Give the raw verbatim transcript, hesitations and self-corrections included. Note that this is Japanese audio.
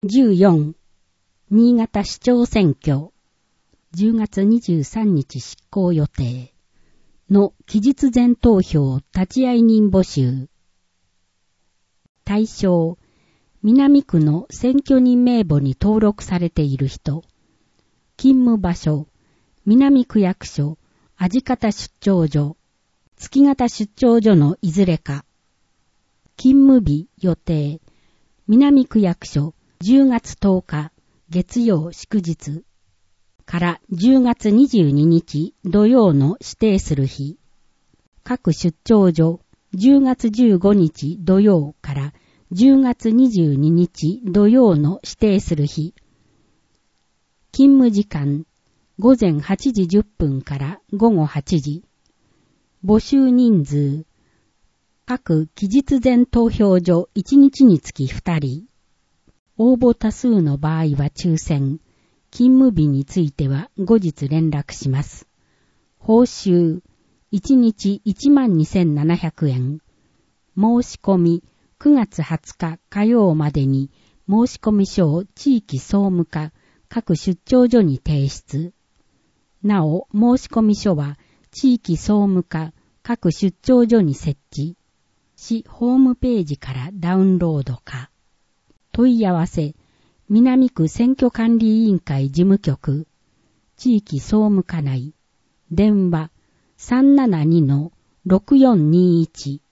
じゅうよん、新潟市長選挙、じゅうがつにじゅうさんにち執行予定の期日前投票立会人募集。対象、南区の選挙人名簿に登録されている人。勤務場所、南区役所、味方出張所、月形出張所のいずれか。勤務日予定、南区役所じゅうがつとおか月曜祝日からじゅうがつにじゅうににち土曜の指定する日。各出張所じゅうがつじゅうごにち土曜からじゅうがつにじゅうににち土曜の指定する日。勤務時間ごぜんはちじじゅっぷんからごごはちじ。募集人数各期日前投票所いちにちにつきふたり。応募多数の場合は抽選。勤務日については後日連絡します。報酬いちにちいちまんにせんななひゃくえん。申し込みくがつはつか火曜までに申込書を地域総務課各出張所に提出。なお申込書は地域総務課各出張所に設置。市ホームページからダウンロードか。問い合わせ、南区選挙管理委員会事務局、地域総務課内、電話 さんななにのろくよんにいち